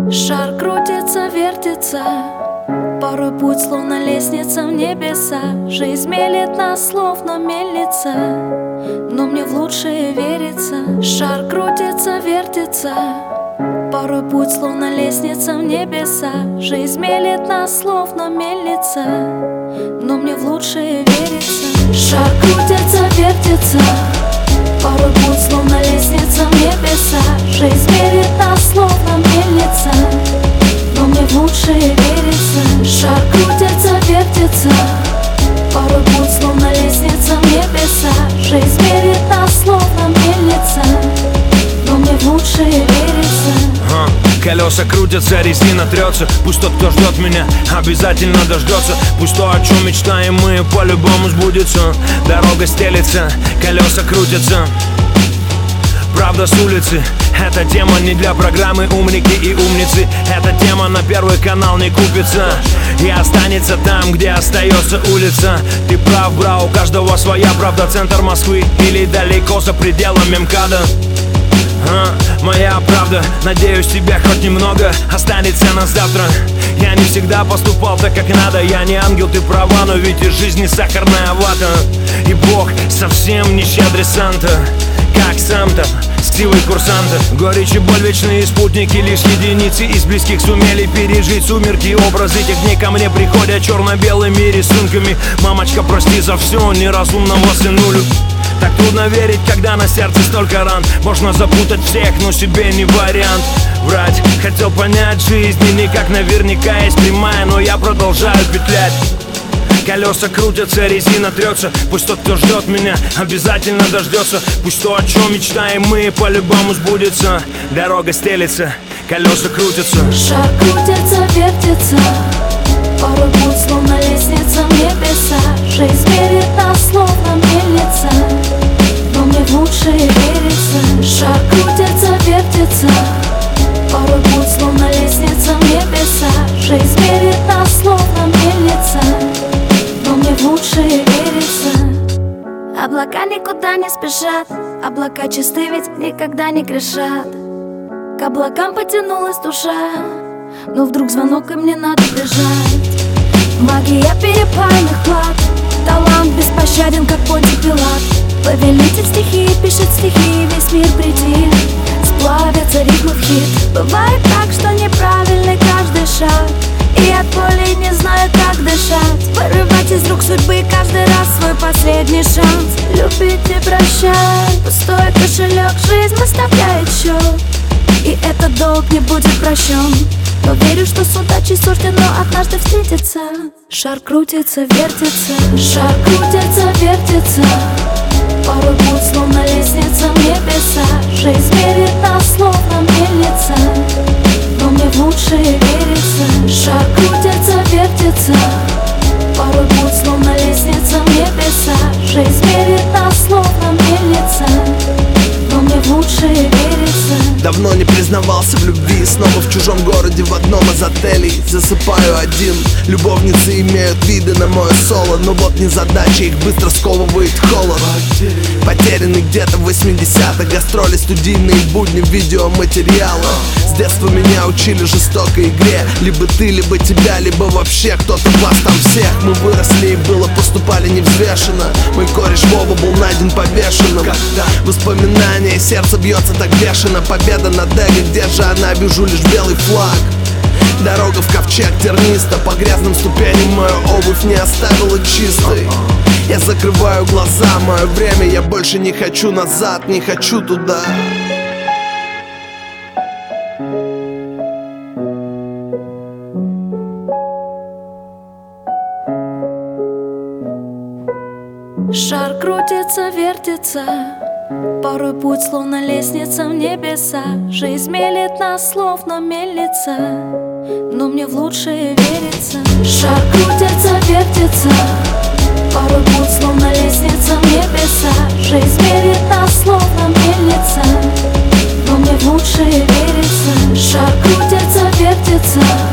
Шар крутится, вертится, порой путь словно лестница в небеса. Жизнь мелет нас словно мельница, но мне в лучшее верится. Шар крутится, вертится, порой путь словно лестница в небеса. Жизнь мелет нас словно мельница, но мне в лучшее верится. Шар крутится, вертится, порой путь словно лестница в небеса. Жизнь мелет нас словно мельница, но мне в лучшее верится. Шар крутится, вертится, порой путь словно лестница в небеса. Жизнь мелет нас словно мельница, но мне в лучшее верится. Колеса крутятся, резина трется. Пусть тот, кто ждет меня, обязательно дождется. Пусть то, о чем мечтаем мы, по-любому сбудется. Дорога стелется, колеса крутятся. Правда с улицы, эта тема не для программы «Умники и умницы». Эта тема на Первый канал не купится и останется там, где остается улица. Ты прав, бра, у каждого своя правда. Центр Москвы или далеко за пределами МКАДа. Моя правда, надеюсь, тебя хоть немного останется на завтра. Я не всегда поступал так, как надо. Я не ангел, ты права, но ведь из жизни сахарная вата. И Бог совсем не щедрый Санта, как сам-то, силой курсанта. Горечь и боль, вечные спутники. Лишь единицы из близких сумели пережить сумерки. Образы тех дней ко мне приходят черно-белыми рисунками. Мамочка, прости за все, неразумного сынулю. Так трудно верить, когда на сердце столько ран. Можно запутать всех, но себе не вариант. Врать, хотел понять жизнь, и никак наверняка есть прямая, но я продолжаю петлять. Колеса крутятся, резина трется. Пусть тот, кто ждет меня, обязательно дождется. Пусть то, о чем мечтаем мы, по-любому сбудется. Дорога стелется, колеса крутятся. Шар крутится, вертится, порой путь словно лестница в небеса. Жизнь мерит нас словно мельница, но мне в лучшее верится. Шар крутится, вертится, порой путь словно лестница в небеса. Жизнь мерит нас словно мельница, но мне в лучшее верится. Облака никуда не спешат, облака чисты, ведь никогда не грешат. К облакам потянулась душа, но вдруг звонок, и мне надо бежать. Магия перепальных плат, талант беспощаден, как Понтий Пилат. Повелитель стихии пишет стихи, весь мир притих, сплавятся ритмы в хит. Бывает так, что неправильный каждый шаг, и от боли не знаю, как дышать. Вырывать из рук судьбы каждый раз свой последний шанс. Любить и прощать, пустой кошелек, жизнь выставляет счет, и этот долг не будет прощен. Но верю, что с удачей суждено однажды встретиться. Шар крутится, вертится, шар крутится, вертится, порой путь словно лестница в небеса. Жизнь мерит нас словно мельница, но мне в лучшее верится. Шар крутится, вертится, порой путь словно лестница в небеса. Жизнь мерит нас словно мельница, но мне в лучшее верится. Давно не признавался в любви, снова в чужом городе в одном из отелей. Засыпаю один, любовницы имеют виды на мое соло, но вот незадача, их быстро сковывает холод. Потерянный где-то в 80-х, гастроли, студийные будни, видеоматериалы. С детства меня учили жестокой игре, либо ты, либо тебя, либо вообще кто-то вас там всех. Мы выросли и было поступали невзвешенно. Мой кореш Вова был найден повешенным. Воспоминания, сердце бьется так бешено. Победа над эго, где же она, вижу лишь белый флаг. Дорога в ковчег терниста, по грязным ступеням мою обувь не оставила чистой. Я закрываю глаза, мое время, я больше не хочу назад, не хочу туда. Шар крутится, вертится, порой путь словно лестница в небеса. Жизнь мелет нас словно мельница, но мне в лучшее верится. Шар крутится, вертится, порой путь словно лестница в небеса. Жизнь мелет нас словно мельница, но мне в лучшее верится. Шар крутится, вертится,